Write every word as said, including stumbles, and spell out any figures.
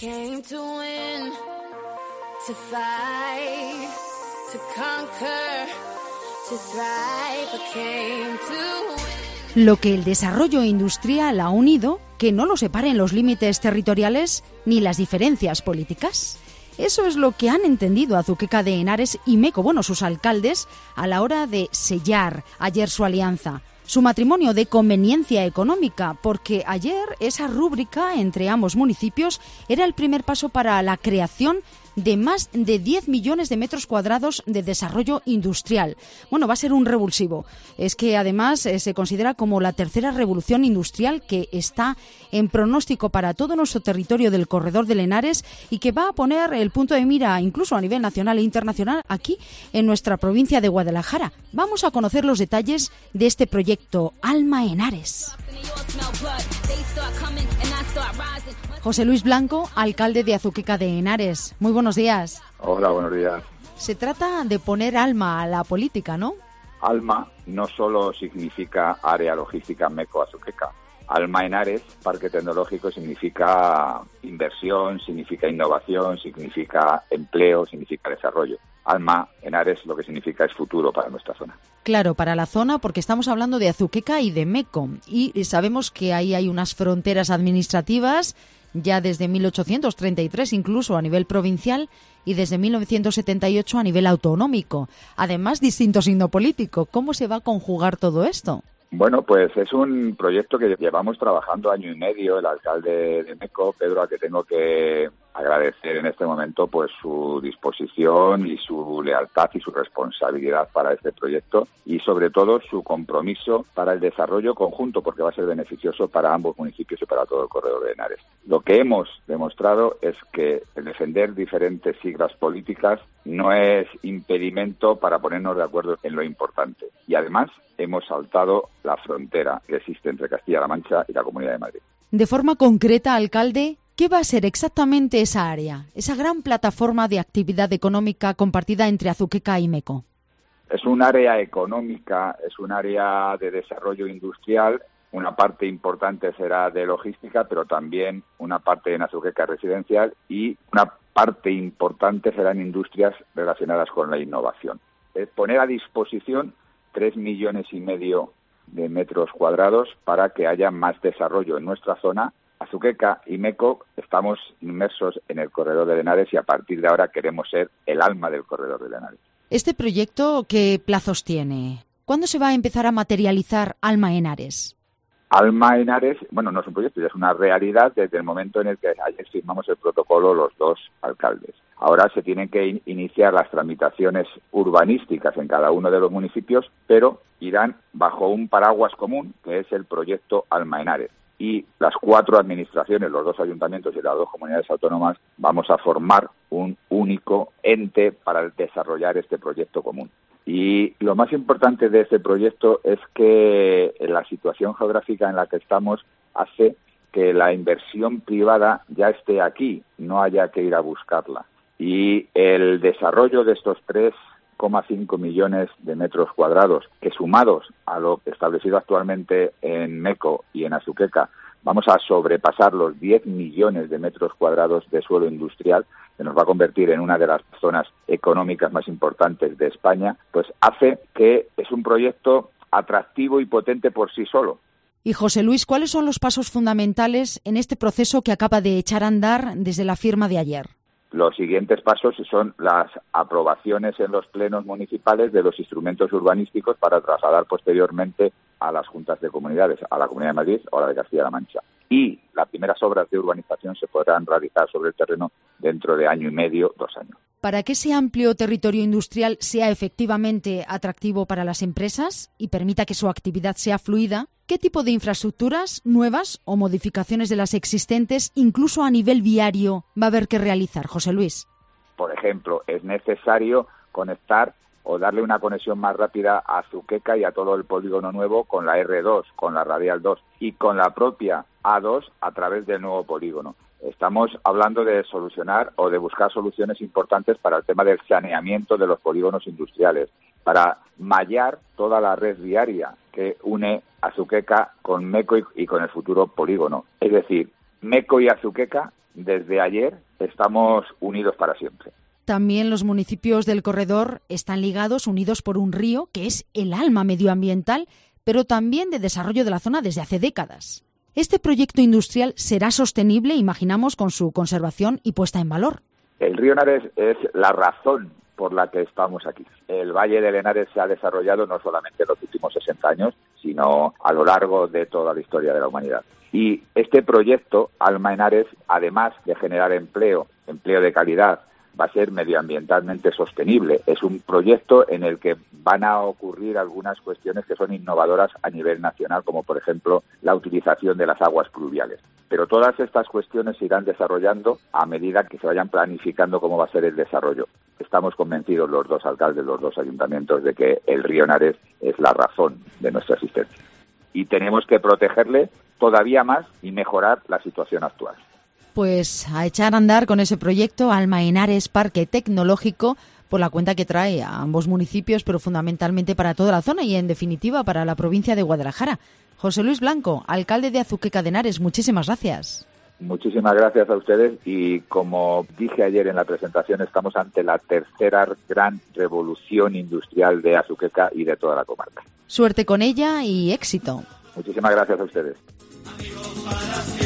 came to win, to fight, to conquer, to thrive. I came to win. Lo que el desarrollo industrial ha unido, que no lo separen los límites territoriales ni las diferencias políticas. Eso es lo que han entendido Azuqueca de Henares y Meco, bueno, sus alcaldes, a la hora de sellar ayer su alianza. Su matrimonio de conveniencia económica, porque ayer esa rúbrica entre ambos municipios era el primer paso para la creación de más de diez millones de metros cuadrados de desarrollo industrial. Bueno, va a ser un revulsivo. Es que además eh, se considera como la tercera revolución industrial que está en pronóstico para todo nuestro territorio del corredor del Henares y que va a poner el punto de mira incluso a nivel nacional e internacional aquí en nuestra provincia de Guadalajara. Vamos a conocer los detalles de este proyecto Alma Henares. José Luis Blanco, alcalde de Azuqueca de Henares. Muy buenos días. Hola, buenos días. Se trata de poner alma a la política, ¿no? Alma no solo significa área logística Meco Azuqueca. Alma Henares, parque tecnológico, significa inversión, significa innovación, significa empleo, significa desarrollo. Alma Henares lo que significa es futuro para nuestra zona. Claro, para la zona, porque estamos hablando de Azuqueca y de Meco. Y sabemos que ahí hay unas fronteras administrativas ya desde mil ochocientos treinta y tres, incluso a nivel provincial, y desde mil novecientos setenta y ocho a nivel autonómico. Además, distinto signo político. ¿Cómo se va a conjugar todo esto? Bueno, pues es un proyecto que llevamos trabajando año y medio, el alcalde de Meco, Pedro, a que tengo que agradecer en este momento pues su disposición y su lealtad y su responsabilidad para este proyecto y sobre todo su compromiso para el desarrollo conjunto, porque va a ser beneficioso para ambos municipios y para todo el corredor de Henares. Lo que hemos demostrado es que el defender diferentes siglas políticas no es impedimento para ponernos de acuerdo en lo importante. Y además hemos saltado la frontera que existe entre Castilla-La Mancha y la Comunidad de Madrid. De forma concreta, alcalde, ¿qué va a ser exactamente esa área, esa gran plataforma de actividad económica compartida entre Azuqueca y Meco? Es un área económica, es un área de desarrollo industrial. Una parte importante será de logística, pero también una parte en Azuqueca residencial y una parte importante serán industrias relacionadas con la innovación. Es poner a disposición tres millones y medio de metros cuadrados para que haya más desarrollo en nuestra zona. Azuqueca y Meco estamos inmersos en el corredor de Henares y a partir de ahora queremos ser el alma del corredor de Henares. ¿Este proyecto qué plazos tiene? ¿Cuándo se va a empezar a materializar Alma Henares? Alma Henares, bueno, no es un proyecto, ya es una realidad desde el momento en el que ayer firmamos el protocolo los dos alcaldes. Ahora se tienen que in- iniciar las tramitaciones urbanísticas en cada uno de los municipios, pero irán bajo un paraguas común, que es el proyecto Alma Henares. Y las cuatro administraciones, los dos ayuntamientos y las dos comunidades autónomas, vamos a formar un único ente para desarrollar este proyecto común. Y lo más importante de este proyecto es que la situación geográfica en la que estamos hace que la inversión privada ya esté aquí, no haya que ir a buscarla. Y el desarrollo de estos tres coma cinco millones de metros cuadrados, que sumados a lo establecido actualmente en Meco y en Azuqueca, vamos a sobrepasar los diez millones de metros cuadrados de suelo industrial, que nos va a convertir en una de las zonas económicas más importantes de España, pues hace que es un proyecto atractivo y potente por sí solo. Y José Luis, ¿cuáles son los pasos fundamentales en este proceso que acaba de echar a andar desde la firma de ayer? Los siguientes pasos son las aprobaciones en los plenos municipales de los instrumentos urbanísticos para trasladar posteriormente a las juntas de comunidades, a la Comunidad de Madrid o a la de Castilla-La Mancha. Y las primeras obras de urbanización se podrán realizar sobre el terreno dentro de año y medio, dos años. Para que ese amplio territorio industrial sea efectivamente atractivo para las empresas y permita que su actividad sea fluida, ¿qué tipo de infraestructuras nuevas o modificaciones de las existentes, incluso a nivel viario, va a haber que realizar, José Luis? Por ejemplo, es necesario conectar o darle una conexión más rápida a Azuqueca y a todo el polígono nuevo con la erre dos, con la radial dos y con la propia a dos a través del nuevo polígono. Estamos hablando de solucionar o de buscar soluciones importantes para el tema del saneamiento de los polígonos industriales, para mallar toda la red viaria que une Azuqueca con Meco y, y con el futuro polígono. Es decir, Meco y Azuqueca desde ayer estamos unidos para siempre. También los municipios del corredor están ligados, unidos por un río que es el alma medioambiental, pero también de desarrollo de la zona desde hace décadas. Este proyecto industrial será sostenible, imaginamos, con su conservación y puesta en valor. El río Henares es la razón por la que estamos aquí. El Valle del Henares se ha desarrollado no solamente en los últimos sesenta años, sino a lo largo de toda la historia de la humanidad. Y este proyecto, Alma Henares, además de generar empleo, empleo de calidad, va a ser medioambientalmente sostenible. Es un proyecto en el que van a ocurrir algunas cuestiones que son innovadoras a nivel nacional, como por ejemplo la utilización de las aguas pluviales. Pero todas estas cuestiones se irán desarrollando a medida que se vayan planificando cómo va a ser el desarrollo. Estamos convencidos los dos alcaldes, los dos ayuntamientos, de que el río Henares es la razón de nuestra existencia. Y tenemos que protegerle todavía más y mejorar la situación actual. Pues a echar a andar con ese proyecto Alma Henares Parque Tecnológico, por la cuenta que trae a ambos municipios, pero fundamentalmente para toda la zona y en definitiva para la provincia de Guadalajara. José Luis Blanco, alcalde de Azuqueca de Henares, muchísimas gracias. Muchísimas gracias a ustedes y como dije ayer en la presentación, estamos ante la tercera gran revolución industrial de Azuqueca y de toda la comarca. Suerte con ella y éxito. Muchísimas gracias a ustedes. Amigos para siempre.